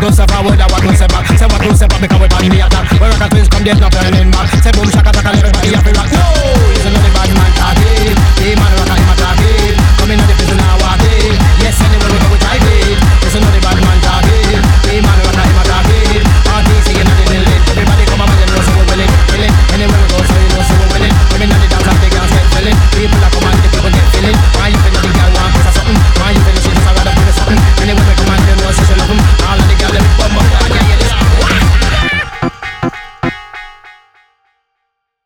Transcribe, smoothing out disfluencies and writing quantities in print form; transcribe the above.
to say forward, I want to say back. Say what to say back because we pan the attack. We rock a twins, come there's no turning back. Say boom shaka taka, everybody have to rock.